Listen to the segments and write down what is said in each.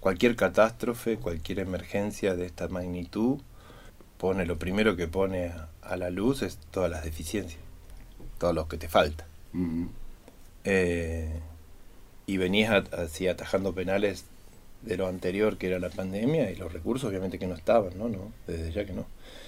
cualquier catástrofe, cualquier emergencia de esta magnitud, lo primero que pone a la luz es todas las deficiencias, todo lo que te falta. Y venías así atajando penales de lo anterior, que era la pandemia, y los recursos obviamente que no estaban, ¿no? Desde ya que no.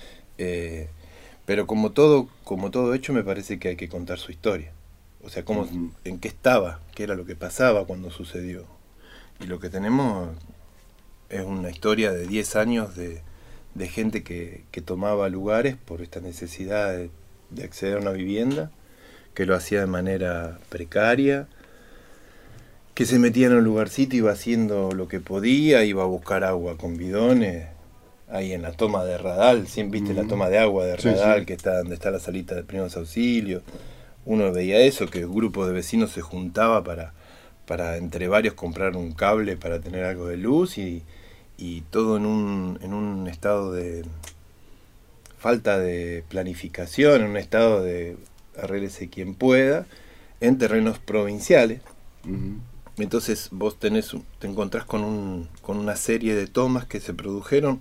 Pero como todo hecho, me parece que hay que contar su historia. O sea, en qué estaba, qué era lo que pasaba cuando sucedió. Y lo que tenemos es una historia de 10 años de gente que tomaba lugares por esta necesidad de acceder a una vivienda, que lo hacía de manera precaria, que se metía en un lugarcito, iba haciendo lo que podía, iba a buscar agua con bidones, ahí en la toma de Radal, siempre viste la toma de agua de Radal, sí. Que está donde está la salita de primeros auxilios. Uno veía eso, que un grupo de vecinos se juntaba para entre varios comprar un cable para tener algo de luz, y todo en un estado de falta de planificación, en un estado de arréglese quien pueda, en terrenos provinciales. Entonces vos te encontrás con una serie de tomas que se produjeron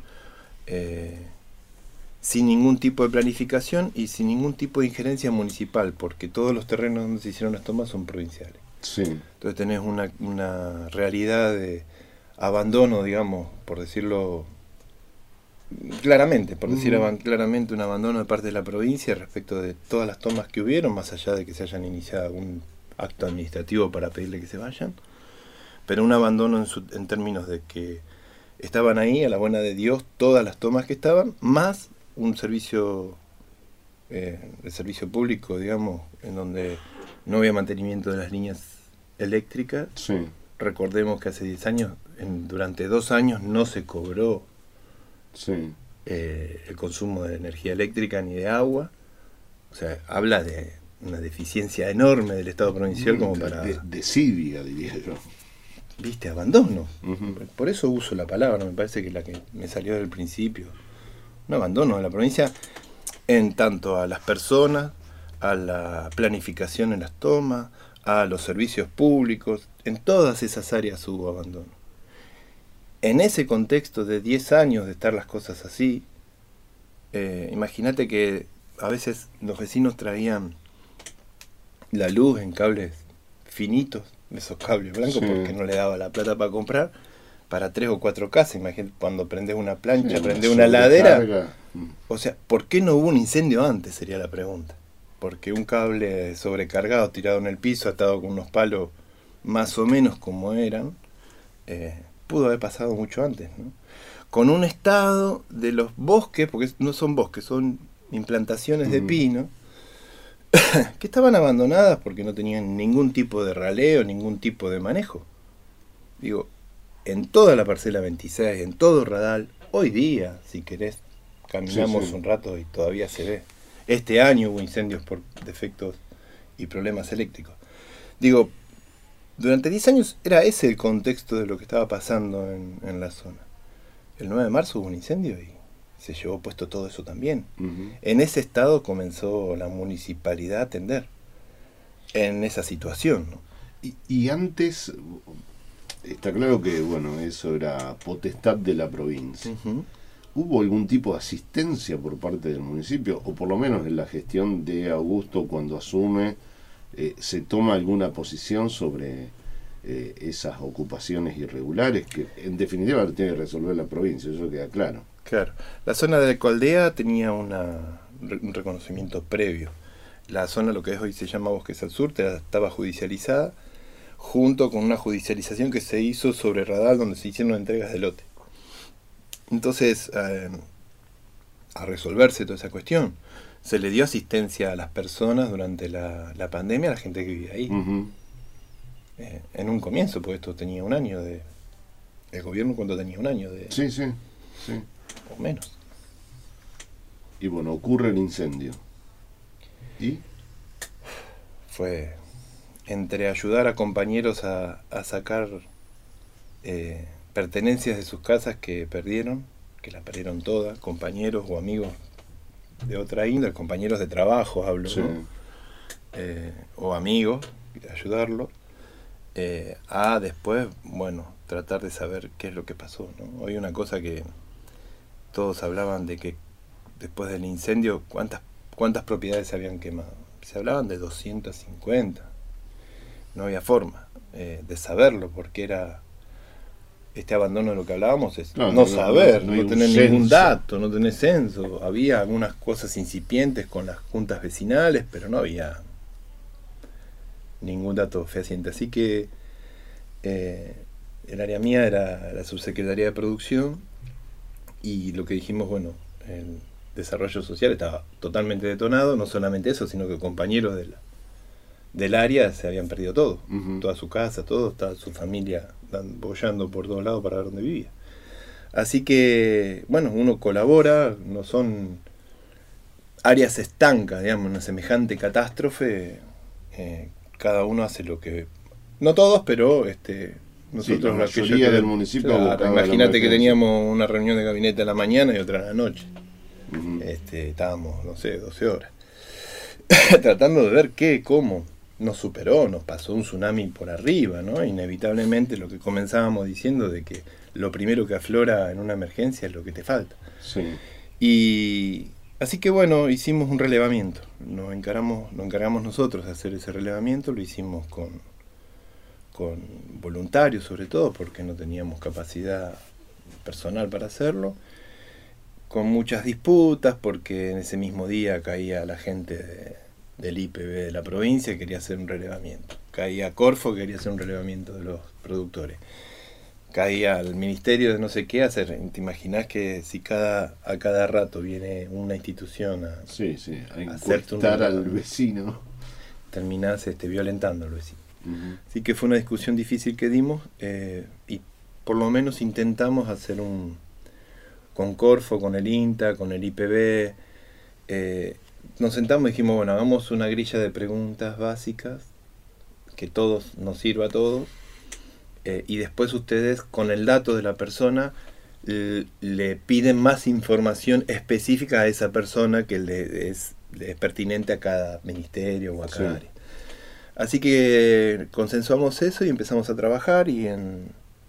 sin ningún tipo de planificación y sin ningún tipo de injerencia municipal, porque todos los terrenos donde se hicieron las tomas son provinciales. Sí. Entonces tenés una realidad de abandono, digamos, por decirlo claramente, claramente un abandono de parte de la provincia respecto de todas las tomas que hubieron, más allá de que se hayan iniciado algún acto administrativo para pedirle que se vayan, pero un abandono en términos de que estaban ahí a la buena de Dios todas las tomas que estaban, más un servicio el servicio público, digamos, en donde no había mantenimiento de las líneas eléctricas. Sí. Recordemos que hace 10 años, durante 2 años no se cobró el consumo de energía eléctrica ni de agua. O sea, habla de una deficiencia enorme del Estado provincial como para... Desidia, diría yo. ¿Viste? Abandono. Por eso uso la palabra, me parece que la que me salió del principio. Un abandono de la provincia en tanto a las personas, a la planificación en las tomas, a los servicios públicos. En todas esas áreas hubo abandono. En ese contexto de 10 años de estar las cosas así, imagínate que a veces los vecinos traían la luz en cables finitos, esos cables blancos, porque no le daba la plata para comprar, para 3 o 4 casas. Imagínate, cuando prendes una plancha, prendes una heladera. O sea, ¿por qué no hubo un incendio antes? Sería la pregunta. Porque un cable sobrecargado, tirado en el piso, atado con unos palos más o menos como eran, pudo haber pasado mucho antes, ¿no? Con un estado de los bosques, porque no son bosques, son implantaciones de pino, que estaban abandonadas porque no tenían ningún tipo de raleo, ningún tipo de manejo. Digo, en toda la parcela 26, en todo Radal, hoy día, si querés, caminamos un rato y todavía se ve. Este año hubo incendios por defectos y problemas eléctricos. Digo, durante 10 años era ese el contexto de lo que estaba pasando en la zona. El 9 de marzo hubo un incendio y se llevó puesto todo eso también. En ese estado comenzó la municipalidad a atender en esa situación, ¿no? Y antes, está claro que bueno, eso era potestad de la provincia. ¿Hubo algún tipo de asistencia por parte del municipio? O por lo menos en la gestión de Augusto, cuando asume, ¿se toma alguna posición sobre esas ocupaciones irregulares que en definitiva tiene que resolver la provincia? Eso queda claro. Claro. La zona de Coaldea tenía un reconocimiento previo. La zona, lo que hoy se llama Bosques al Sur, estaba judicializada, junto con una judicialización que se hizo sobre Radal, donde se hicieron entregas de lote. Entonces, a resolverse toda esa cuestión, se le dio asistencia a las personas durante la pandemia, a la gente que vivía ahí. En un comienzo, porque esto tenía un año de... El gobierno, cuando tenía un año de... Sí. O menos. Y bueno, ocurre el incendio. ¿Y? Fue entre ayudar a compañeros a sacar pertenencias de sus casas que perdieron, que las perdieron todas, compañeros o amigos de otra índole, compañeros de trabajo hablo, ¿no? O amigos, ayudarlo, a después, bueno, tratar de saber qué es lo que pasó, ¿no? Hoy una cosa que todos hablaban de que después del incendio, ¿cuántas propiedades se habían quemado? Se hablaban de 250. No había forma de saberlo, porque era este abandono de lo que hablábamos, es no saber, no tener ningún dato, no tener censo. Había algunas cosas incipientes con las juntas vecinales, pero no había ningún dato fehaciente. Así que el área mía era la subsecretaría de producción, y lo que dijimos, bueno, el desarrollo social estaba totalmente detonado, no solamente eso, sino que compañeros del área se habían perdido todo, toda su casa, todo, estaba su familia boyando por todos lados para ver dónde vivía. Así que, bueno, uno colabora, no son áreas estancas, digamos, una semejante catástrofe, cada uno hace lo que... No todos, pero nosotros, la mayoría del municipio... Claro, imagínate que teníamos una reunión de gabinete a la mañana y otra a la noche. Estábamos, no sé, 12 horas. Tratando de ver cómo nos superó, nos pasó un tsunami por arriba, ¿no? Inevitablemente lo que comenzábamos diciendo de que lo primero que aflora en una emergencia es lo que te falta. Sí. Y así que bueno, hicimos un relevamiento. Nos encargamos nosotros de hacer ese relevamiento, lo hicimos con voluntarios sobre todo, porque no teníamos capacidad personal para hacerlo, con muchas disputas, porque en ese mismo día caía la gente del IPB de la provincia y quería hacer un relevamiento. Caía Corfo, quería hacer un relevamiento de los productores. Caía al ministerio de no sé qué hacer. ¿Te imaginás que si a cada rato viene una institución a encuestar al vecino? Terminás violentando al vecino. Así que fue una discusión difícil que dimos, y por lo menos intentamos hacer con Corfo, con el INTA, con el IPB, nos sentamos y dijimos, bueno, hagamos una grilla de preguntas básicas que nos sirva a todos, y después ustedes con el dato de la persona le piden más información específica a esa persona que es pertinente a cada ministerio o a cada área. Así que consensuamos eso y empezamos a trabajar, y en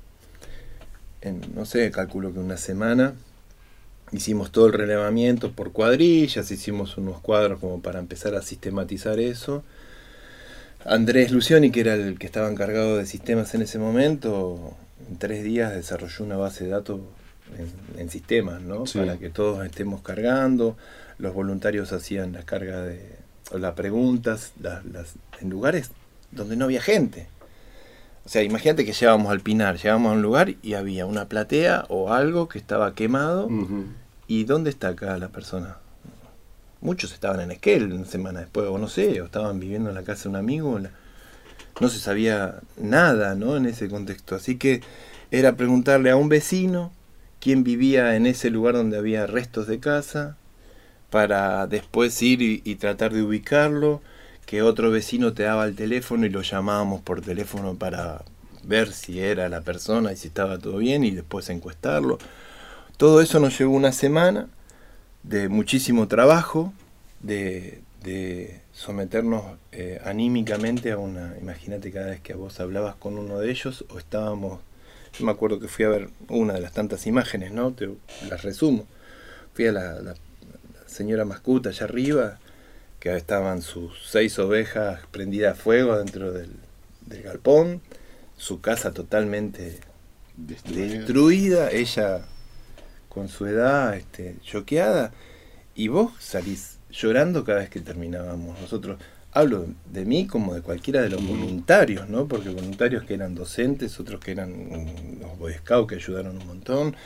no sé, calculo que una semana hicimos todo el relevamiento por cuadrillas, hicimos unos cuadros como para empezar a sistematizar eso. Andrés Lucioni, que era el que estaba encargado de sistemas en ese momento, en 3 días desarrolló una base de datos en sistemas, ¿no? Sí. Para que todos estemos cargando. Los voluntarios hacían las cargas las preguntas en lugares donde no había gente. O sea, imagínate que llegábamos al Pinar, llegábamos a un lugar y había una platea o algo que estaba quemado. ¿Y dónde está acá la persona? Muchos estaban en Esquel una semana después, o no sé, o estaban viviendo en la casa de un amigo. No se sabía nada, ¿no? En ese contexto. Así que era preguntarle a un vecino quién vivía en ese lugar donde había restos de casa, para después ir y tratar de ubicarlo, que otro vecino te daba el teléfono y lo llamábamos por teléfono para ver si era la persona y si estaba todo bien, y después encuestarlo. Todo eso nos llevó una semana de muchísimo trabajo, de someternos anímicamente a imagínate, cada vez que vos hablabas con uno de ellos, o estábamos, yo me acuerdo que fui a ver una de las tantas imágenes, ¿no? Te las resumo. Fui a la señora Mascuta allá arriba, que estaban sus 6 ovejas prendidas a fuego dentro del galpón, su casa totalmente destruida, ella con su edad choqueada, y vos salís llorando cada vez que terminábamos. Nosotros, hablo de mí como de cualquiera de los voluntarios, ¿no? Porque voluntarios que eran docentes, otros que eran los Boy Scouts que ayudaron un montón,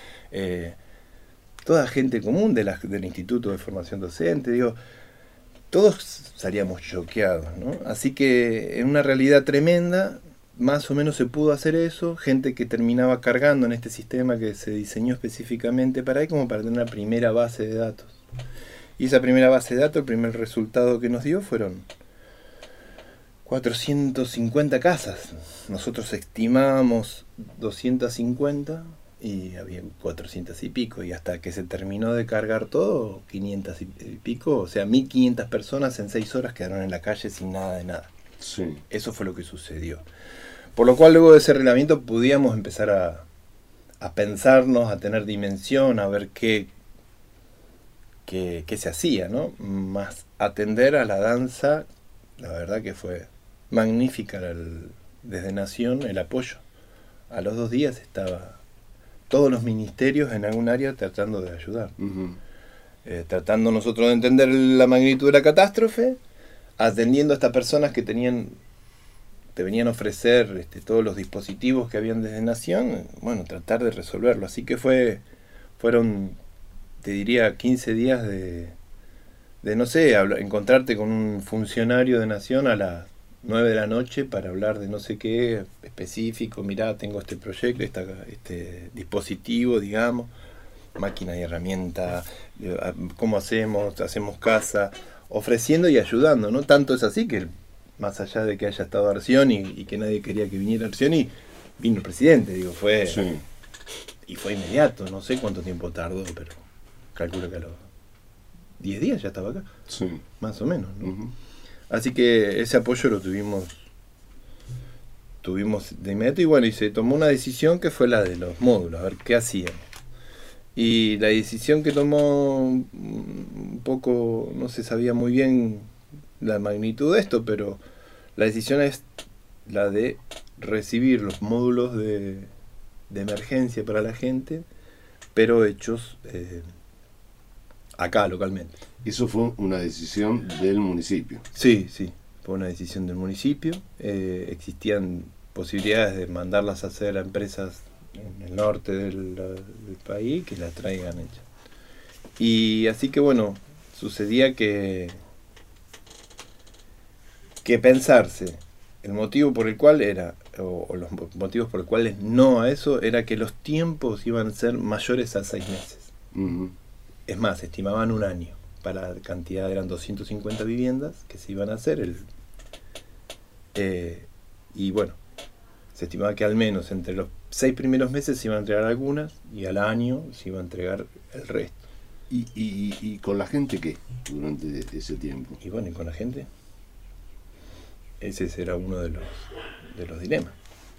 toda gente común del Instituto de Formación Docente, digo, todos salíamos choqueados, ¿no? Así que en una realidad tremenda, más o menos se pudo hacer eso, gente que terminaba cargando en este sistema que se diseñó específicamente para ahí, como para tener una primera base de datos. Y esa primera base de datos, el primer resultado que nos dio fueron 450 casas. Nosotros estimábamos 250 y había 400 y pico, y hasta que se terminó de cargar todo, 500 y pico, o sea, 1500 personas en 6 horas quedaron en la calle sin nada de nada. Sí. Eso fue lo que sucedió. Por lo cual luego de ese reglamento podíamos empezar a pensarnos, a tener dimensión, a ver qué se hacía, ¿no? Más atender a la danza, la verdad que fue magnífica desde Nación el apoyo. A los 2 días estaba todos los ministerios en algún área tratando de ayudar. Uh-huh. Tratando nosotros de entender la magnitud de la catástrofe, atendiendo a estas personas que te venían a ofrecer todos los dispositivos que habían desde Nación, bueno, tratar de resolverlo. Así que fueron, te diría, 15 días de no sé, encontrarte con un funcionario de Nación a las 9 de la noche para hablar de no sé qué específico. Mirá, tengo este proyecto, este dispositivo, digamos, máquina y herramienta, cómo hacemos casa, ofreciendo y ayudando, ¿no? Tanto es así que, más allá de que haya estado Arcioni y que nadie quería que viniera Arcioni, vino el presidente, digo, fue... Sí. Y fue inmediato, no sé cuánto tiempo tardó, pero calculo que a los 10 días ya estaba acá. Sí. Más o menos, ¿no? Uh-huh. Así que ese apoyo lo tuvimos de inmediato, y bueno, y se tomó una decisión que fue la de los módulos, a ver qué hacíamos. Y la decisión que tomó un poco, no se sabía muy bien la magnitud de esto, pero la decisión es la de recibir los módulos de emergencia para la gente, pero hechos acá localmente. Eso fue una decisión del municipio. Sí, fue una decisión del municipio. Existían posibilidades de mandarlas a hacer a empresas en el norte del país que las traigan hechas. Y así que bueno, sucedía que pensarse el motivo por el cual era, o los motivos por los cuales no a eso, era que los tiempos iban a ser mayores a 6 meses. Uh-huh. Es más, estimaban 1 año. Para la cantidad, eran 250 viviendas que se iban a hacer. Y bueno, se estimaba que al menos entre los 6 primeros meses se iban a entregar algunas y al año se iba a entregar el resto. ¿Y con la gente qué durante ese tiempo? Y bueno, ¿y con la gente? Ese será uno de los dilemas.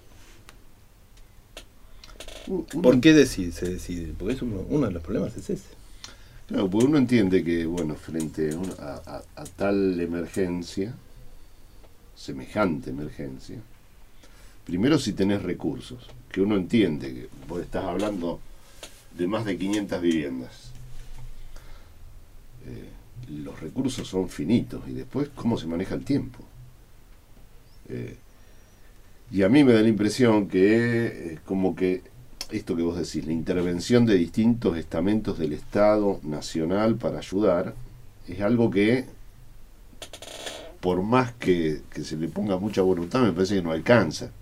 ¿Por qué se decide? Porque es uno de los problemas es ese. Claro, porque uno entiende que, bueno, frente a tal emergencia, semejante emergencia, primero si tenés recursos, que uno entiende que vos estás hablando de más de 500 viviendas. Los recursos son finitos, y después cómo se maneja el tiempo. Y a mí me da la impresión que como que esto que vos decís, la intervención de distintos estamentos del Estado nacional para ayudar, es algo que, por más que se le ponga mucha voluntad, me parece que no alcanza.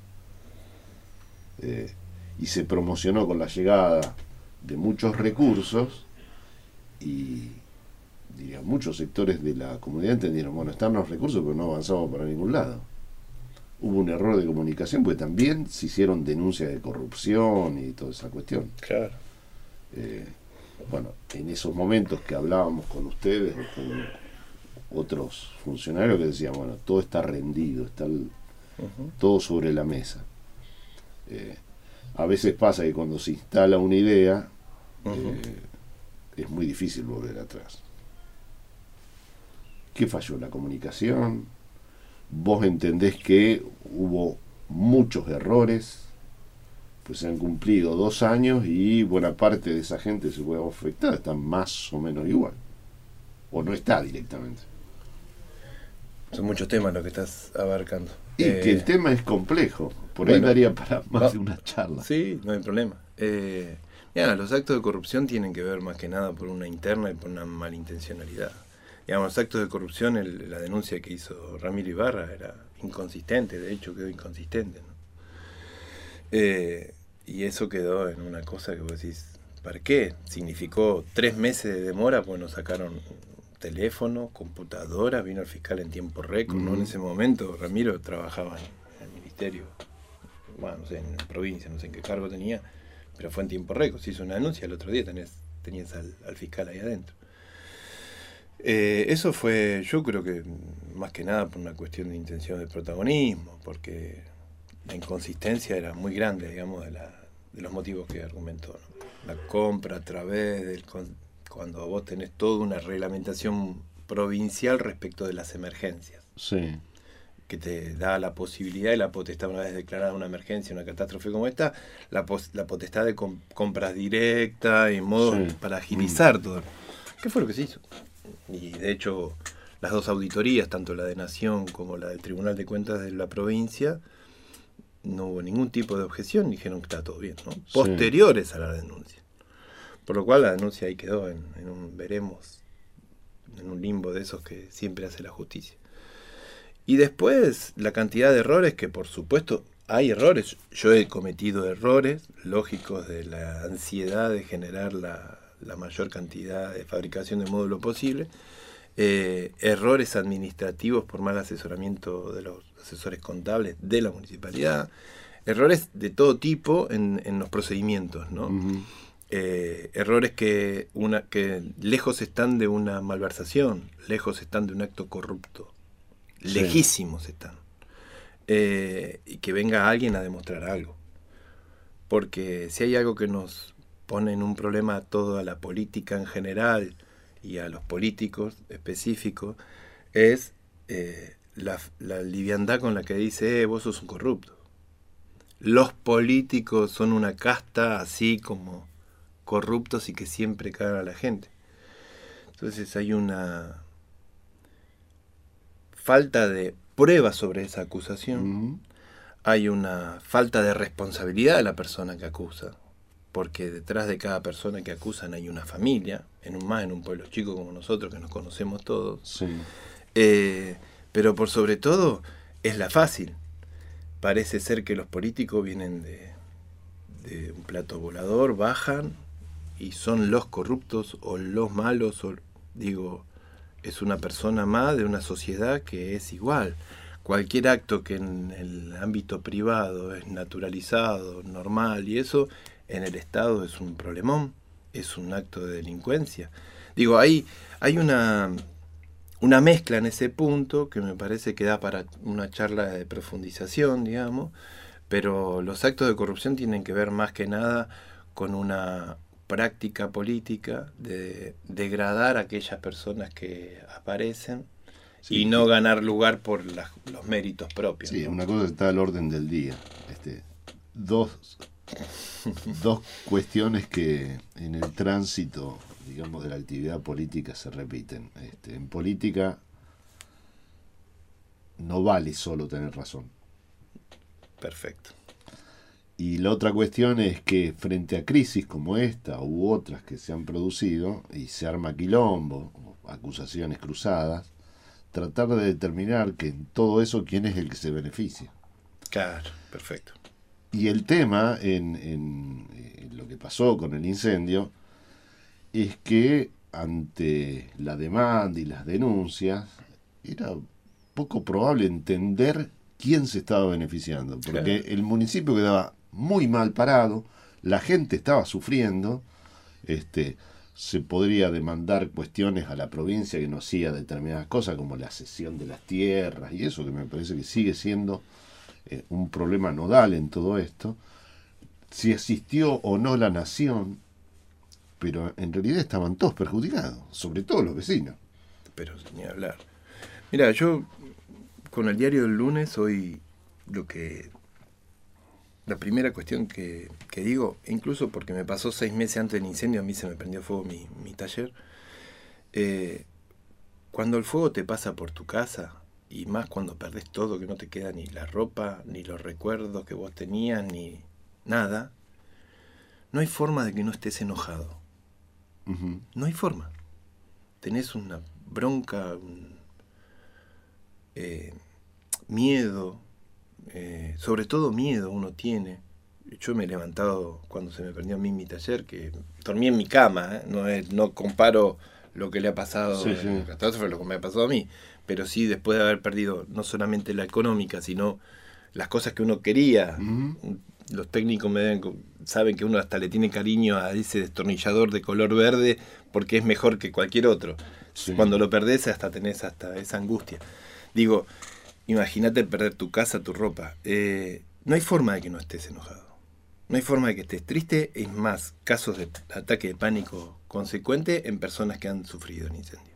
Y se promocionó con la llegada de muchos recursos, y diría, muchos sectores de la comunidad entendieron, bueno, están los recursos, pero no avanzamos para ningún lado. Hubo un error de comunicación, porque también se hicieron denuncias de corrupción y toda esa cuestión. Claro. Bueno, en esos momentos que hablábamos con ustedes o con otros funcionarios que decían, bueno, todo está rendido, está todo sobre la mesa. A veces pasa que cuando se instala una idea, es muy difícil volver atrás. ¿Qué falló? ¿La comunicación? Vos entendés que hubo muchos errores, pues se han cumplido 2 años y buena parte de esa gente se puede afectar, está más o menos igual, o no está directamente. Son muchos temas los que estás abarcando. Y que el tema es complejo, por ahí daría para más de una charla. Sí, no hay problema. Mira, los actos de corrupción tienen que ver más que nada por una interna y por una malintencionalidad. Digamos, los actos de corrupción, la denuncia que hizo Ramiro Ibarra era inconsistente, de hecho quedó inconsistente, ¿no? Y eso quedó en una cosa que vos decís, ¿para qué? Significó 3 meses de demora, pues nos sacaron teléfono, computadora, vino el fiscal en tiempo récord, ¿no? En ese momento Ramiro trabajaba en el ministerio, bueno, no sé, en la provincia, no sé en qué cargo tenía, pero fue en tiempo récord, se hizo una denuncia, el otro día tenías al fiscal ahí adentro. Eso fue, yo creo que más que nada por una cuestión de intención de protagonismo, porque inconsistencia era muy grande, digamos, de los motivos que argumentó, ¿no? La compra a través cuando vos tenés toda una reglamentación provincial respecto de las emergencias. Sí. Que te da la posibilidad y la potestad, una vez declarada una emergencia, una catástrofe como esta, la potestad de compras directas y modos para agilizar todo. ¿Qué fue lo que se hizo? Y de hecho, las dos auditorías, tanto la de Nación como la del Tribunal de Cuentas de la provincia, no hubo ningún tipo de objeción, dijeron que está todo bien, ¿no? Posteriores a la denuncia. Por lo cual la denuncia ahí quedó en un veremos, en un limbo de esos que siempre hace la justicia. Y después la cantidad de errores, que por supuesto hay errores. Yo he cometido errores lógicos de la ansiedad de generar la mayor cantidad de fabricación de módulo posible. Errores administrativos por mal asesoramiento de los asesores contables de la municipalidad. Errores de todo tipo en los procedimientos, ¿no? Uh-huh. Errores que lejos están de una malversación, lejos están de un acto corrupto. Lejísimos están. Y que venga alguien a demostrar algo. Porque si hay algo que nos pone en un problema a toda la política en general y a los políticos específicos, es la liviandad con la que dice, vos sos un corrupto. Los políticos son una casta así como corruptos y que siempre cagan a la gente. Entonces hay una falta de pruebas sobre esa acusación. Uh-huh. Hay una falta de responsabilidad de la persona que acusa, porque detrás de cada persona que acusan hay una familia, en un pueblo chico como nosotros, que nos conocemos todos. Sí. Pero por sobre todo es la fácil. Parece ser que los políticos vienen de un plato volador, bajan y son los corruptos o los malos, es una persona más de una sociedad que es igual. Cualquier acto que en el ámbito privado es naturalizado, normal y eso, en el Estado es un problemón, es un acto de delincuencia. Hay una mezcla en ese punto que me parece que da para una charla de profundización, digamos, pero los actos de corrupción tienen que ver más que nada con una práctica política de degradar a aquellas personas que aparecen y no ganar lugar por los méritos propios. Sí, ¿no? Una cosa está al orden del día. Dos cuestiones que en el tránsito, digamos, de la actividad política se repiten. En política no vale solo tener razón. Perfecto. Y la otra cuestión es que frente a crisis como esta u otras que se han producido y se arma quilombo, acusaciones cruzadas, tratar de determinar que en todo eso quién es el que se beneficia. Claro, perfecto. Y el tema en lo que pasó con el incendio es que ante la demanda y las denuncias era poco probable entender quién se estaba beneficiando, porque el municipio quedaba muy mal parado, la gente estaba sufriendo, se podría demandar cuestiones a la provincia que no hacía determinadas cosas como la cesión de las tierras y eso que me parece que sigue siendo un problema nodal en todo esto, si asistió o no la nación, pero en realidad estaban todos perjudicados, sobre todo los vecinos. Pero ni hablar. Mira, yo con el diario del lunes hoy la primera cuestión que digo, incluso porque me pasó 6 meses antes del incendio, a mí se me prendió fuego mi taller, cuando el fuego te pasa por tu casa, y más cuando perdés todo, que no te queda ni la ropa, ni los recuerdos que vos tenías, ni nada, no hay forma de que no estés enojado. Uh-huh. No hay forma. Tenés una bronca, miedo, sobre todo miedo uno tiene. Yo me he levantado cuando se me prendió a mí mi taller, que dormí en mi cama, no comparo lo que le ha pasado en la catástrofe, lo que me ha pasado a mí, pero sí después de haber perdido no solamente la económica, sino las cosas que uno quería. Uh-huh. Los técnicos saben que uno hasta le tiene cariño a ese destornillador de color verde porque es mejor que cualquier otro. Sí. Cuando lo perdés tenés hasta esa angustia. Imagínate perder tu casa, tu ropa. no hay forma de que no estés enojado. No hay forma de que estés triste. Es más, casos de ataque de pánico consecuente en personas que han sufrido el incendio.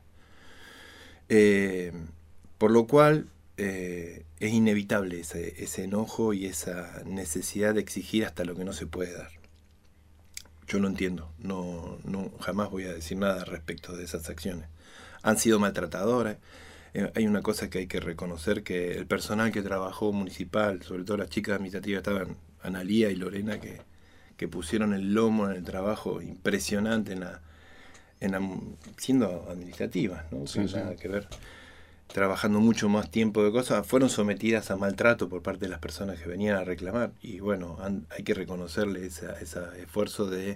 Por lo cual es inevitable ese enojo y esa necesidad de exigir hasta lo que no se puede dar. Yo lo entiendo, no jamás voy a decir nada respecto de esas acciones. Han sido maltratadoras. Hay una cosa que hay que reconocer, que el personal que trabajó municipal, sobre todo las chicas administrativas, estaban Analía y Lorena, que pusieron el lomo en el trabajo impresionante siendo administrativas, ¿no? Sí, sí. Nada que ver, trabajando mucho más tiempo de cosas, fueron sometidas a maltrato por parte de las personas que venían a reclamar, y bueno, hay que reconocerle ese esfuerzo de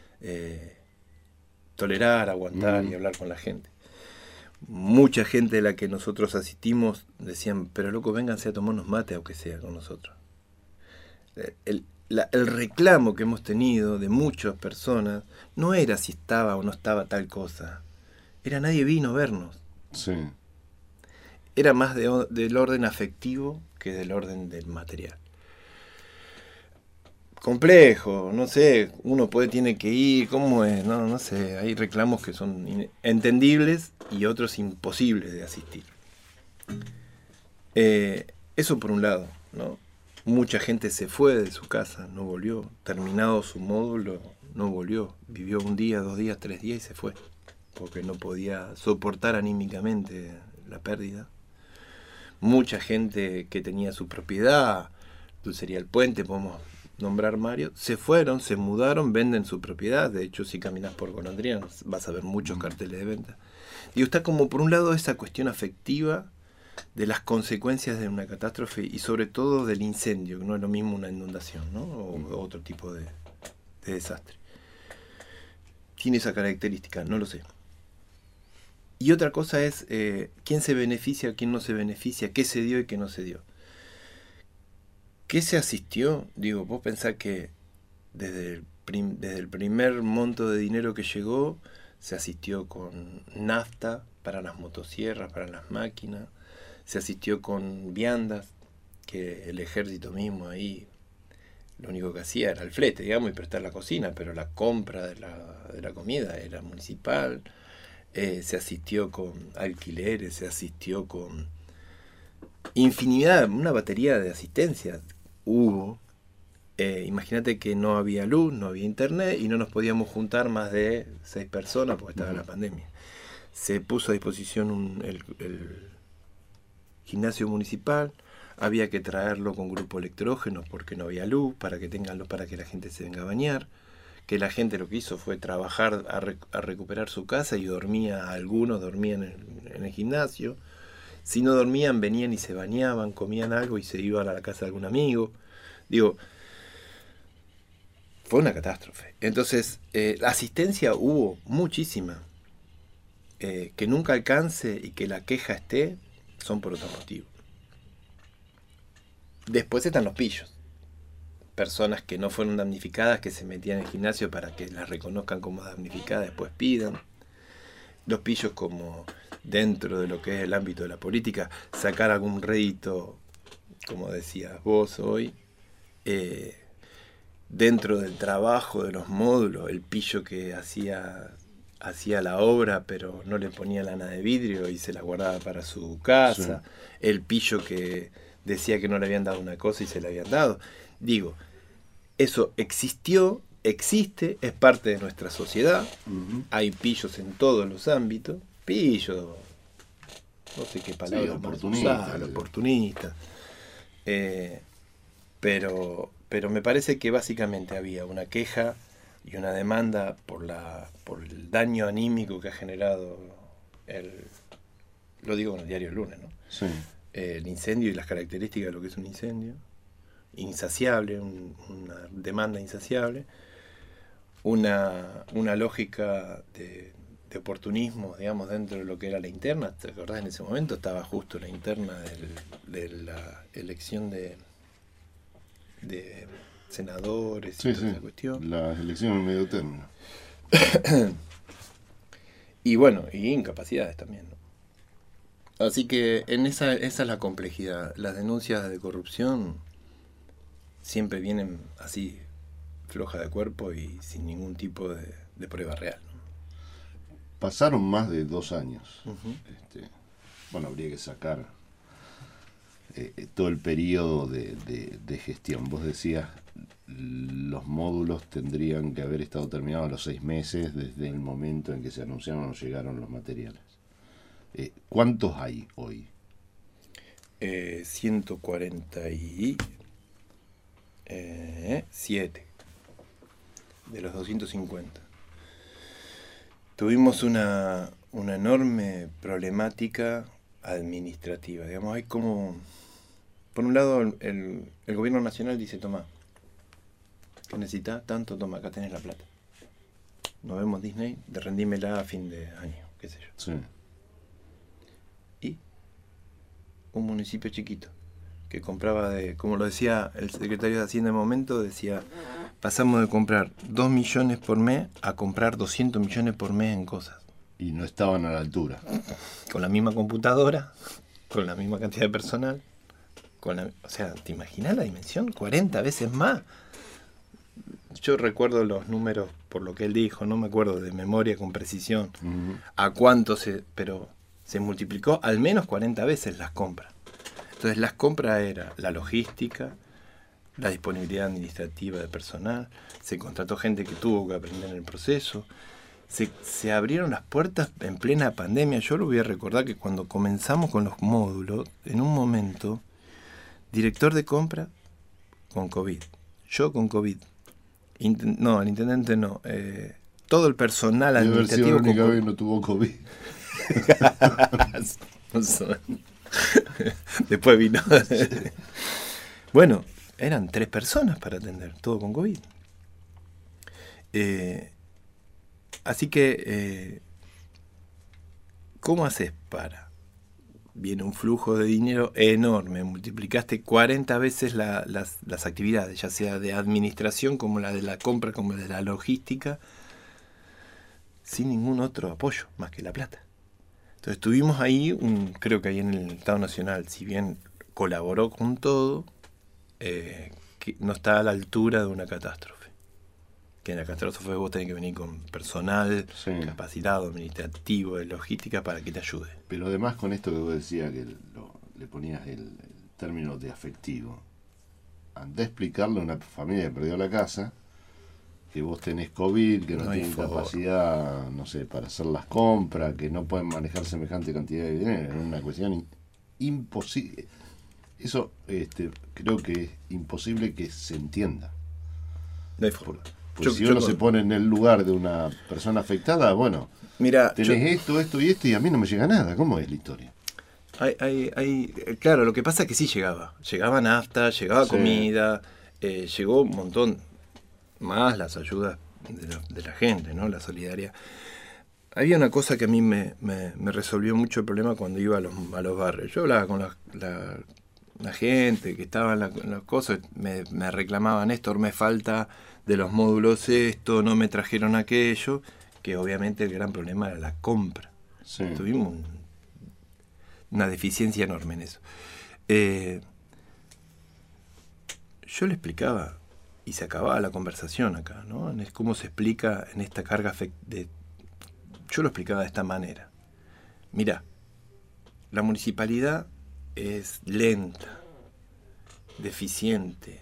tolerar, aguantar y hablar con la gente. Mucha gente de la que nosotros asistimos decían, pero loco, vénganse a tomarnos mate aunque sea con nosotros. El reclamo que hemos tenido de muchas personas no era si estaba o no estaba tal cosa, era nadie vino a vernos. Sí. Era más del orden afectivo que del orden del material. Complejo, no sé, uno tiene que ir, ¿cómo es? No sé, hay reclamos que son entendibles y otros imposibles de asistir. Eso por un lado, ¿no? Mucha gente se fue de su casa, no volvió. Terminado su módulo, no volvió. Vivió 1 día, 2 días, 3 días y se fue. Porque no podía soportar anímicamente la pérdida. Mucha gente que tenía su propiedad, Dulcería El Puente, podemos nombrar Mario, se fueron, se mudaron, venden su propiedad. De hecho, si caminas por Golondrina vas a ver muchos carteles de venta. Y está como por un lado esa cuestión afectiva de las consecuencias de una catástrofe y sobre todo del incendio, que no es lo mismo una inundación, ¿no? O otro tipo de desastre. Tiene esa característica, no lo sé. Y otra cosa es quién se beneficia, quién no se beneficia, qué se dio y qué no se dio. ¿Qué se asistió? Digo, vos pensás que desde el primer monto de dinero que llegó, se asistió con nafta para las motosierras, para las máquinas, se asistió con viandas, que el ejército mismo ahí lo único que hacía era el flete, digamos, y prestar la cocina, pero la compra de la comida era municipal. Se asistió con alquileres, se asistió con infinidad, una batería de asistencias hubo. Imagínate que no había luz, no había internet y no nos podíamos juntar más de 6 personas porque estaba la pandemia. Se puso a disposición el gimnasio municipal, había que traerlo con grupo electrógeno porque no había luz, para que tengan luz para que la gente se venga a bañar, que la gente lo que hizo fue trabajar a recuperar su casa y algunos dormían en el gimnasio, si no dormían venían y se bañaban, comían algo y se iban a la casa de algún amigo. Digo, fue una catástrofe. Entonces, asistencia hubo muchísima. Que nunca alcance y que la queja esté, son por otro motivo. Después están los pillos. Personas que no fueron damnificadas, que se metían en el gimnasio para que las reconozcan como damnificadas, después pidan. Los pillos como dentro de lo que es el ámbito de la política, sacar algún rédito, como decías vos hoy, dentro del trabajo de los módulos, el pillo que hacía la obra pero no le ponía lana de vidrio y se la guardaba para su casa, sí. El pillo que decía que no le habían dado una cosa y se la habían dado. Digo, eso existió, existe, es parte de nuestra sociedad. Hay pillos en todos los ámbitos. Pillos, no sé qué palabra, sí, oportunista. Pero me parece que básicamente había una queja y una demanda por el daño anímico que ha generado lo digo en el diario El Lunes, ¿no? Sí. El incendio y las características de lo que es un incendio, insaciable, una demanda insaciable, una lógica de oportunismo, digamos, dentro de lo que era la interna. ¿Te acordás? En ese momento estaba justo la interna de la elección de senadores y toda esa cuestión. Las elecciones en medio término. Y bueno, y incapacidades también, ¿no? Así que esa es la complejidad. Las denuncias de corrupción siempre vienen así, floja de cuerpo y sin ningún tipo de prueba real. Pasaron más de 2 años. Uh-huh. Bueno, habría que sacar todo el periodo de gestión. Vos decías, los módulos tendrían que haber estado terminados a los 6 meses desde el momento en que se anunciaron o llegaron los materiales. ¿Cuántos hay hoy? 147 de los 250. Tuvimos una enorme problemática administrativa. Digamos, hay como... Por un lado, el gobierno nacional dice, toma, ¿qué necesitas? Tanto, toma, acá tenés la plata. Nos vemos Disney, rendímela a fin de año, qué sé yo. Sí. Y un municipio chiquito que compraba como lo decía el secretario de Hacienda en el momento, decía, pasamos de comprar 2 millones por mes a comprar 200 millones por mes en cosas. Y no estaban a la altura. Con la misma computadora, con la misma cantidad de personal, o sea, ¿te imaginas la dimensión? 40 veces más. Yo recuerdo los números por lo que él dijo, no me acuerdo de memoria con precisión, a cuánto pero se multiplicó al menos 40 veces las compras. Entonces las compras era la logística, la disponibilidad administrativa de personal, se contrató gente que tuvo que aprender en el proceso, se abrieron las puertas en plena pandemia. Yo lo voy a recordar que cuando comenzamos con los módulos, en un momento, director de compra con COVID, yo con COVID, no, el intendente no, todo el personal administrativo con COVID no tuvo COVID. Después vino. Bueno, eran 3 personas para atender, todo con COVID. Así que, ¿cómo haces para? Viene un flujo de dinero enorme, multiplicaste 40 veces las actividades, ya sea de administración, como la de la compra, como la de la logística, sin ningún otro apoyo, más que la plata. Entonces tuvimos ahí, creo que ahí en el Estado Nacional, si bien colaboró con todo, que no está a la altura de una catástrofe. Que en la catástrofe vos tenés que venir con personal capacitado, administrativo, de logística, para que te ayude. Pero además con esto que vos decías, que le ponías el término de afectivo, andá a explicarle a una familia que perdió la casa que vos tenés COVID, que no tienen capacidad, no sé, para hacer las compras, que no pueden manejar semejante cantidad de dinero. Es una cuestión imposible. Eso creo que es imposible que se entienda. No hay forma. Pues si uno se pone en el lugar de una persona afectada, bueno, mira, tenés esto y a mí no me llega nada. ¿Cómo es la historia? Claro, lo que pasa es que sí llegaba. Llegaba nafta, llegaba comida, llegó un montón más las ayudas de la gente, ¿no? La solidaridad. Había una cosa que a mí me resolvió mucho el problema cuando iba a los barrios. Yo hablaba con la gente que estaba en las cosas, me reclamaban, Néstor, me falta de los módulos esto, no me trajeron aquello, que obviamente el gran problema era la compra. Sí. Tuvimos una deficiencia enorme en eso. Yo le explicaba, y se acababa la conversación acá, ¿no? Es cómo se explica en esta carga yo lo explicaba de esta manera. Mirá, la municipalidad es lenta, deficiente,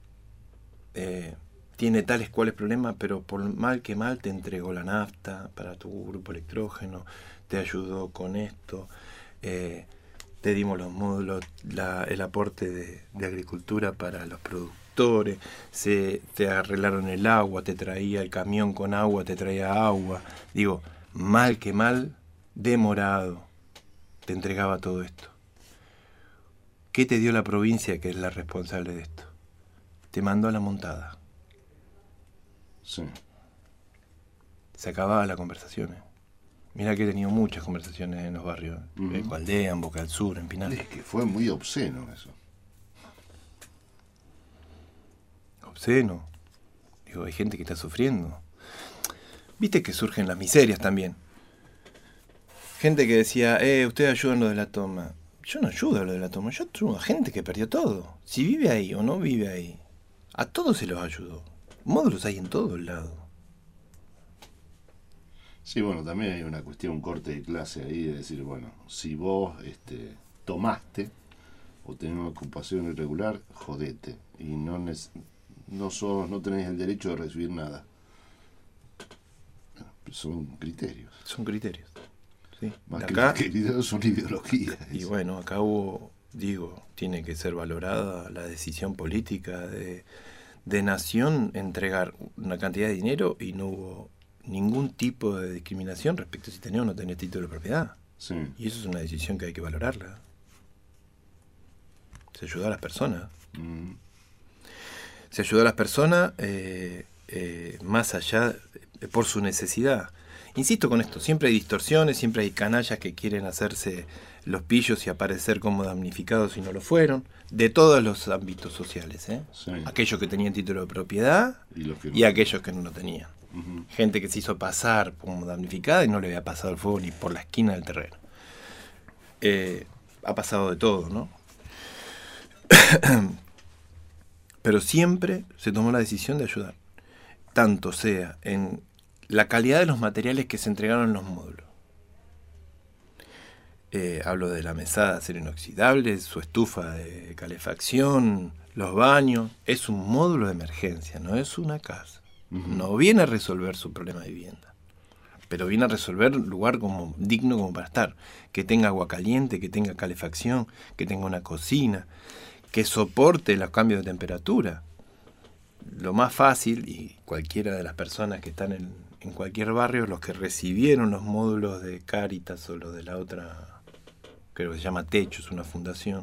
tiene tales cuales problemas, pero por mal que mal te entregó la nafta para tu grupo electrógeno, te ayudó con esto, te dimos los módulos, el aporte de agricultura para los productores, te arreglaron el agua, te traía el camión con agua, te traía agua. Digo, mal que mal, demorado, te entregaba todo esto. ¿Qué te dio la provincia, que es la responsable de esto? Te mandó a la montada. Sí. Se acababa la conversación. Mirá que he tenido muchas conversaciones en los barrios. En Gualdea, en Boca del Sur, en Pinar. Es que fue muy obsceno eso. Obsceno. Digo, hay gente que está sufriendo. Viste que surgen las miserias también. Gente que decía, ustedes ayudan lo de la toma. Yo no ayudo a lo de la toma, yo ayudo a gente que perdió todo. Si vive ahí o no vive ahí. A todos se los ayudó. Módulos hay en todos lados. Sí, bueno, también hay una cuestión, un corte de clase ahí, de decir, bueno, si vos tomaste o tenés una ocupación irregular, jodete. Y no tenés el derecho de recibir nada. Son criterios. Son criterios. Sí. Más acá, que criterios son ideologías. Y bueno, acá hubo, tiene que ser valorada la decisión política de nación entregar una cantidad de dinero y no hubo ningún tipo de discriminación respecto a si tenía o no tenía título de propiedad. Sí. Y eso es una decisión que hay que valorarla. Se ayudó a las personas. Se ayudó a las personas más allá por su necesidad. Insisto con esto, siempre hay distorsiones, siempre hay canallas que quieren hacerse los pillos y aparecer como damnificados si no lo fueron, de todos los ámbitos sociales, ¿eh? Sí. Aquellos que tenían título de propiedad y aquellos que no lo tenían. Gente que se hizo pasar como damnificada y no le había pasado el fuego ni por la esquina del terreno. Ha pasado de todo, ¿no? Pero siempre se tomó la decisión de ayudar, tanto sea en la calidad de los materiales que se entregaron en los módulos. Hablo de la mesada de acero inoxidable, su estufa de calefacción, los baños. Es un módulo de emergencia, no es una casa. No viene a resolver su problema de vivienda, pero viene a resolver un lugar como digno como para estar, que tenga agua caliente, que tenga calefacción, que tenga una cocina, que soporte los cambios de temperatura. Lo más fácil, y cualquiera de las personas que están en cualquier barrio, los que recibieron los módulos de Cáritas o los de la otra, creo que se llama Techo, es una fundación,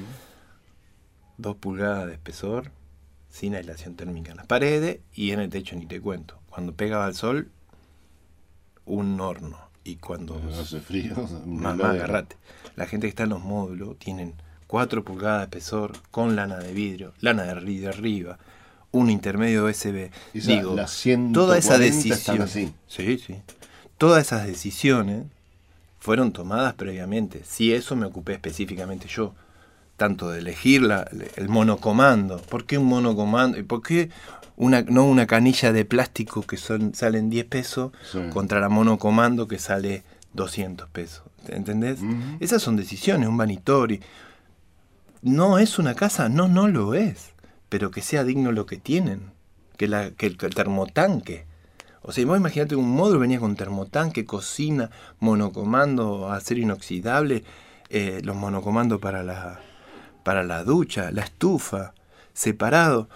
2 pulgadas de espesor, sin aislación térmica en las paredes, y en el techo ni te cuento. Cuando pegaba el sol, un horno. Y cuando hace frío, más agarrate. La gente que está en los módulos tienen 4 pulgadas de espesor con lana de vidrio, lana de arriba, un intermedio USB. Toda esa decisión, sí, todas esas decisiones fueron tomadas previamente. Si eso me ocupé específicamente yo, tanto de elegir el monocomando. ¿Por qué un monocomando? ¿Y por qué no una canilla de plástico que salen 10 pesos contra la monocomando que sale 200 pesos? ¿Entendés? Esas son decisiones, un vanitorio. ¿No es una casa? No lo es. Pero que sea digno lo que tienen. Que el termotanque. O sea, vos imaginate un módulo venía con termotanque, cocina, monocomando, acero inoxidable, los monocomandos para la ducha, la estufa, separado.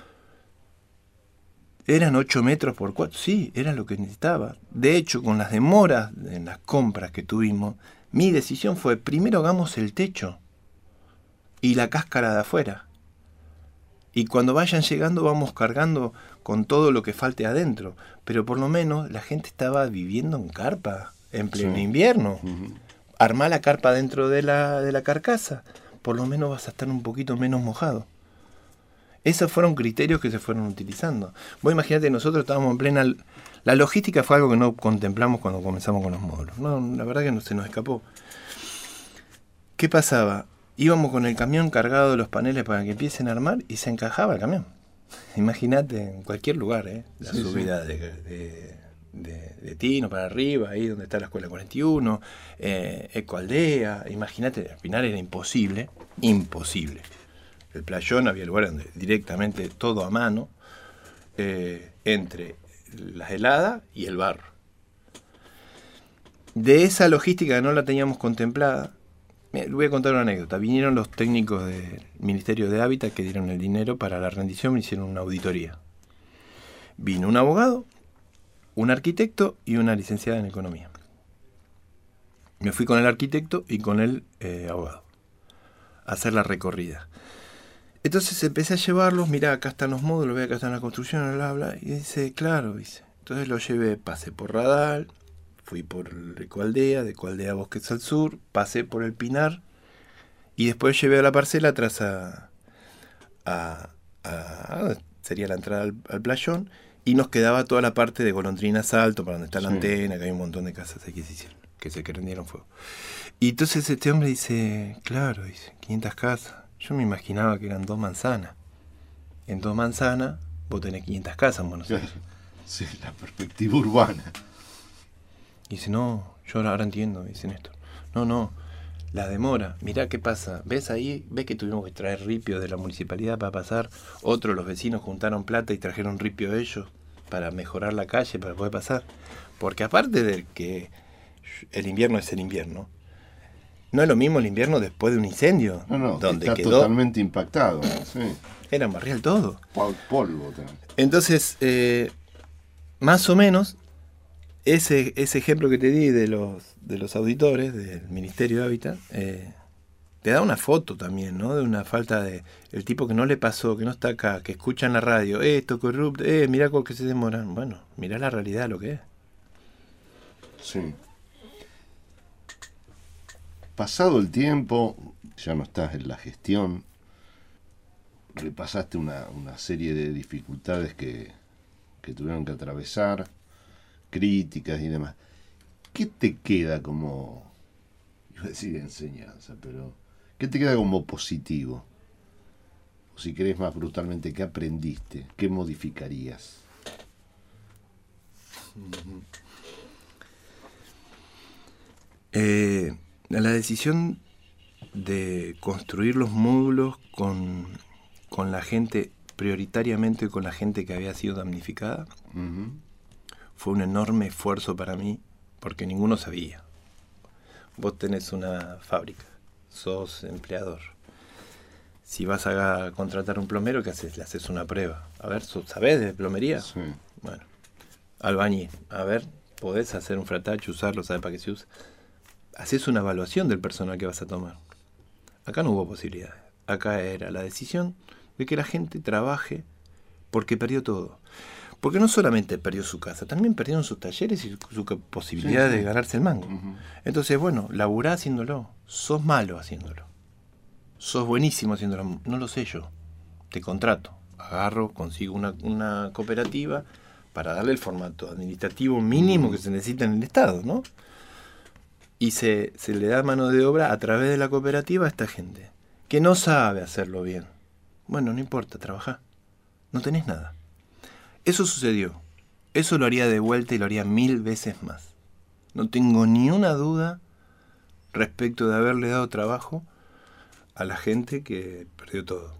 Eran 8 metros por 4, sí, era lo que necesitaba. De hecho, con las demoras en las compras que tuvimos, mi decisión fue, primero hagamos el techo y la cáscara de afuera. Y cuando vayan llegando vamos cargando con todo lo que falte adentro. Pero por lo menos la gente estaba viviendo en carpa, en pleno invierno. Armá la carpa dentro de la carcasa. Por lo menos vas a estar un poquito menos mojado. Esos fueron criterios que se fueron utilizando. Vos imaginate, nosotros estábamos en plena... La logística fue algo que no contemplamos cuando comenzamos con los módulos. No, la verdad que no se nos escapó. ¿Qué pasaba? Íbamos con el camión cargado de los paneles para que empiecen a armar y se encajaba el camión. Imagínate, en cualquier lugar, la subida de Tino para arriba, ahí donde está la Escuela 41, Ecoaldea. Imagínate, al final era imposible. El playón había lugar donde directamente todo a mano, entre las heladas y el barro. De esa logística que no la teníamos contemplada, le voy a contar una anécdota. Vinieron los técnicos del Ministerio de Hábitat que dieron el dinero para la rendición, me hicieron una auditoría. Vino un abogado, un arquitecto y una licenciada en economía. Me fui con el arquitecto y con el abogado a hacer la recorrida. Entonces empecé a llevarlos, mirá, acá están los módulos, ve acá están la construcción, bla, bla, y dice, claro, dice. Entonces lo llevé, pasé por Radal, fui por Ecoaldea, de Ecoaldea a Bosques al Sur, pasé por el Pinar, y después llevé a la parcela atrás sería la entrada al playón, y nos quedaba toda la parte de Golondrinas Alto, para donde está la antena, que hay un montón de casas ahí que se prendieron fuego. Y entonces este hombre dice, claro, dice, 500 casas. Yo me imaginaba que eran 2 manzanas. En 2 manzanas Vos tenés 500 casas en Buenos Aires. Sí, la perspectiva urbana. Y dice, no, yo ahora entiendo, dicen esto. No, la demora. Mirá qué pasa. ¿Ves ahí? ¿Ves que tuvimos que traer ripio de la municipalidad para pasar? Otros, los vecinos juntaron plata y trajeron ripio ellos para mejorar la calle, para poder pasar. Porque aparte de que el invierno es el invierno, no es lo mismo el invierno después de un incendio. No, donde está quedó totalmente impactado. Sí. Era barrial todo. Polvo también. Entonces, más o menos, ese ejemplo que te di de los auditores del Ministerio de Hábitat, te da una foto también, ¿no? De una falta de... El tipo que no le pasó, que no está acá, que escucha en la radio, esto corrupto, mirá con que se demoran. Bueno, mirá la realidad, lo que es. Sí. Pasado el tiempo, ya no estás en la gestión, repasaste una serie de dificultades que tuvieron que atravesar, críticas y demás. ¿Qué te queda como, iba a decir enseñanza, pero qué te queda como positivo? O si querés más brutalmente, ¿qué aprendiste? ¿Qué modificarías? La decisión de construir los módulos con la gente, prioritariamente con la gente que había sido damnificada, fue un enorme esfuerzo para mí, porque ninguno sabía. Vos tenés una fábrica, sos empleador. Si vas a contratar un plomero, ¿qué haces? Le haces una prueba. A ver, ¿sabés de plomería? Sí. Bueno, albañil. A ver, ¿podés hacer un fratacho, usarlo? ¿Sabés para qué se usa? Haces una evaluación del personal que vas a tomar. Acá no hubo posibilidades. Acá era la decisión de que la gente trabaje porque perdió todo. Porque no solamente perdió su casa, también perdieron sus talleres y su posibilidad de ganarse el mango. Entonces, bueno, laburá haciéndolo. Sos malo haciéndolo. Sos buenísimo haciéndolo. No lo sé yo. Te contrato. Agarro, consigo una cooperativa para darle el formato administrativo mínimo que se necesita en el Estado, ¿no? Y se le da mano de obra a través de la cooperativa a esta gente que no sabe hacerlo bien. Bueno, no importa, trabajá. No tenés nada. Eso sucedió. Eso lo haría de vuelta y lo haría 1000 veces más. No tengo ni una duda respecto de haberle dado trabajo a la gente que perdió todo.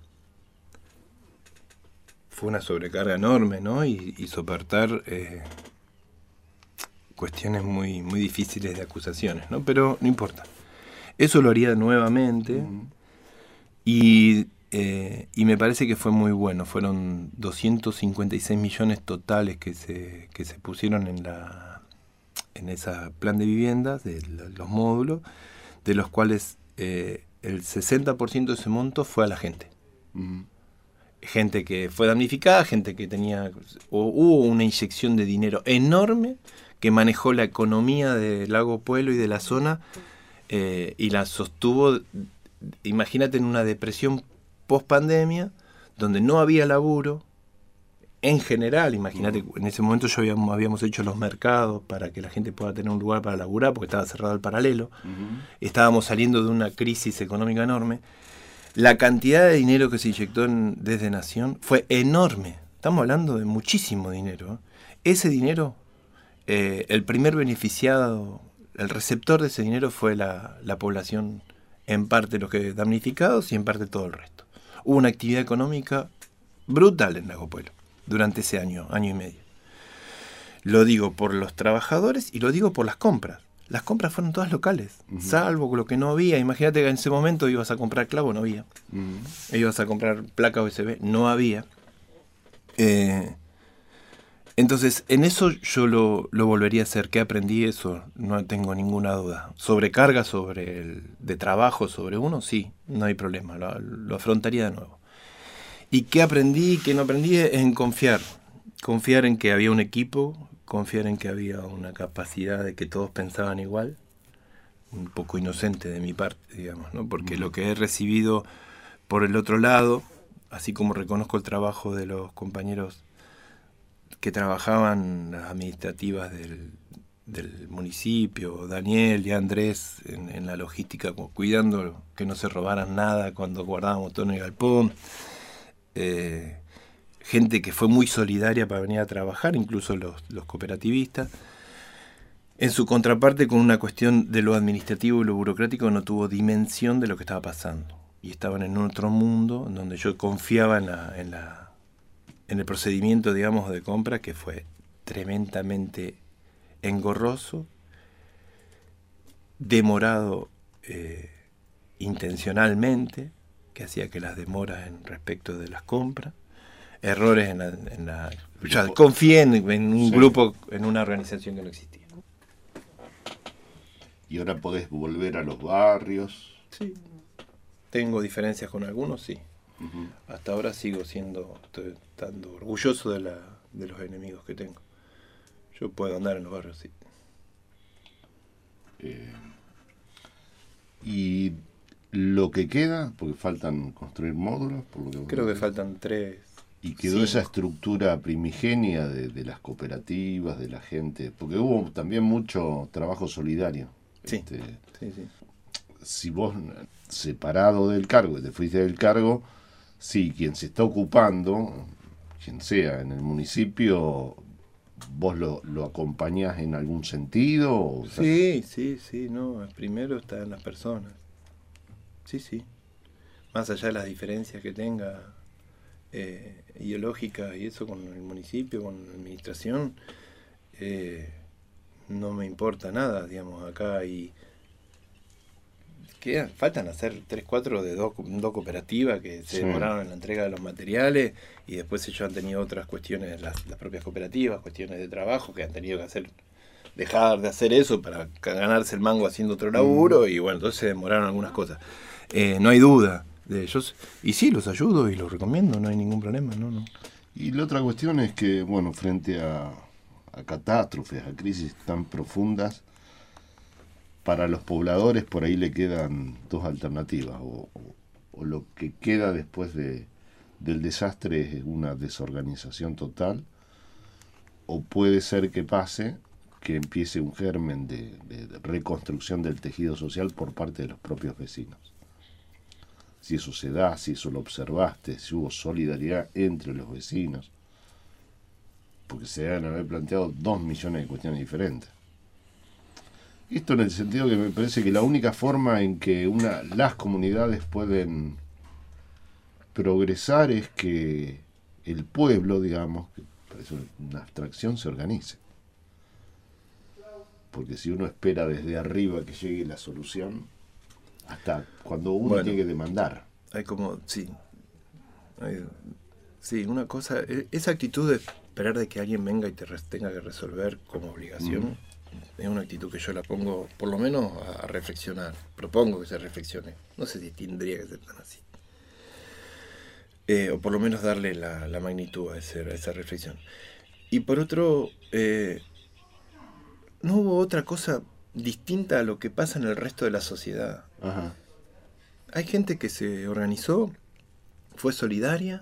Fue una sobrecarga enorme, ¿no? Y soportar cuestiones muy, muy difíciles de acusaciones, ¿no? Pero no importa. Eso lo haría nuevamente. Y me parece que fue muy bueno. Fueron 256 millones totales que se pusieron en ese plan de viviendas, de los módulos, de los cuales el 60% de ese monto fue a la gente. Gente que fue damnificada, gente que hubo una inyección de dinero enorme que manejó la economía de Lago Puelo y de la zona y la sostuvo. Imagínate en una depresión post-pandemia, donde no había laburo, en general, imagínate, en ese momento habíamos hecho los mercados para que la gente pueda tener un lugar para laburar, porque estaba cerrado el paralelo, estábamos saliendo de una crisis económica enorme, la cantidad de dinero que se inyectó desde Nación fue enorme, estamos hablando de muchísimo dinero. Ese dinero, el primer beneficiado, el receptor de ese dinero fue la población, en parte los que damnificados y en parte todo el resto. Hubo una actividad económica brutal en Lago Puelo durante ese año y medio. Lo digo por los trabajadores y lo digo por las compras. Las compras fueron todas locales, salvo lo que no había. Imagínate que en ese momento ibas a comprar clavo, no había. Ibas a comprar placa USB, no había. Entonces, en eso yo lo volvería a hacer. ¿Qué aprendí? Eso no tengo ninguna duda. Sobrecarga de trabajo sobre uno, sí, no hay problema, lo afrontaría de nuevo. ¿Y qué aprendí y qué no aprendí? En confiar. Confiar en que había un equipo, confiar en que había una capacidad de que todos pensaban igual. Un poco inocente de mi parte, digamos, ¿no? Porque lo que he recibido por el otro lado, así como reconozco el trabajo de los compañeros que trabajaban las administrativas del municipio, Daniel y Andrés en la logística, cuidando que no se robaran nada cuando guardábamos todo en el galpón. gente que fue muy solidaria para venir a trabajar, incluso los cooperativistas. En su contraparte, con una cuestión de lo administrativo y lo burocrático, no tuvo dimensión de lo que estaba pasando. Y estaban en otro mundo, en donde yo confiaba en el procedimiento, digamos, de compra, que fue tremendamente engorroso, demorado intencionalmente, que hacía que las demoras en respecto de las compras, errores en la ya confié en un grupo, en una organización que no existía. ¿Y ahora podés volver a los barrios? Sí. Tengo diferencias con algunos, sí. Uh-huh. Hasta ahora estoy estando orgulloso de los enemigos que tengo. Yo puedo andar en los barrios, sí. ¿Y lo que queda? Porque faltan construir módulos. Por lo que creo que faltan 3. ¿Y quedó esa estructura primigenia de las cooperativas, de la gente? Porque hubo también mucho trabajo solidario. Sí, sí. Si vos, separado del cargo, y te fuiste del cargo, sí, quien se está ocupando, quien sea, en el municipio, ¿vos lo acompañás en algún sentido? ¿O sí, no, primero está en las personas. Sí. Más allá de las diferencias que tenga ideológicas y eso con el municipio, con la administración, no me importa nada, digamos, acá faltan hacer 3, 4 de dos cooperativas que se demoraron en la entrega de los materiales, y después ellos han tenido otras cuestiones, las propias cooperativas, cuestiones de trabajo que han tenido que dejar de hacer eso para ganarse el mango haciendo otro laburo, y bueno, entonces se demoraron algunas cosas. No hay duda de ellos, y sí, los ayudo y los recomiendo, no hay ningún problema, no. Y la otra cuestión es que, bueno, frente a catástrofes, a crisis tan profundas, para los pobladores por ahí le quedan 2 alternativas, o lo que queda después del desastre es una desorganización total, o puede ser que pase, que empiece un germen de reconstrucción del tejido social por parte de los propios vecinos. Si eso se da, si eso lo observaste, si hubo solidaridad entre los vecinos, porque se deben haber planteado 2 millones de cuestiones diferentes. Esto en el sentido que me parece que la única forma en que las comunidades pueden progresar es que el pueblo, digamos, que parece una abstracción, se organice. Porque si uno espera desde arriba que llegue la solución, hasta cuando uno tiene que demandar. Hay como, una cosa, esa actitud de esperar de que alguien venga y te tenga que resolver como obligación, es una actitud que yo la pongo, por lo menos, a reflexionar. Propongo que se reflexione. No sé si tendría que ser tan así. O por lo menos darle la magnitud a esa reflexión. Y por otro, no hubo otra cosa distinta a lo que pasa en el resto de la sociedad. Ajá. Hay gente que se organizó, fue solidaria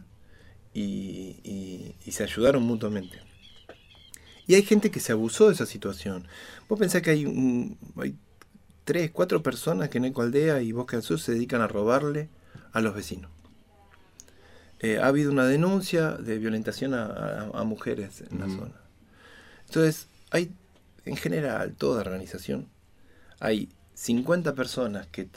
y se ayudaron mutuamente. Y hay gente que se abusó de esa situación. Vos pensás que hay 3, 4 personas que en Ecoaldea y Bosque del Sur se dedican a robarle a los vecinos. Ha habido una denuncia de violentación a mujeres en la zona. Entonces, hay, en general, toda organización, hay 50 personas que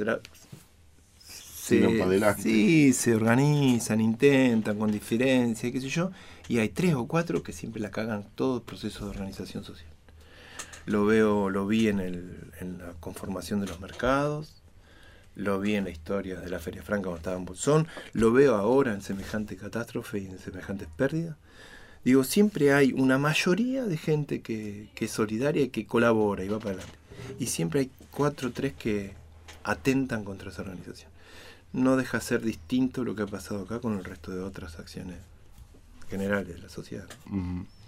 se organizan, intentan con diferencia, qué sé yo, y hay 3 o 4 que siempre la cagan todo el proceso de organización social. Lo vi en la conformación de los mercados, lo vi en la historia de la Feria Franca cuando estaba en Bolsón, lo veo ahora en semejante catástrofe y en semejantes pérdidas. Digo, siempre hay una mayoría de gente que es solidaria y que colabora y va para adelante. Y siempre hay 4 o 3 que atentan contra esa organización. No deja de ser distinto lo que ha pasado acá con el resto de otras acciones generales de la sociedad. Uh-huh.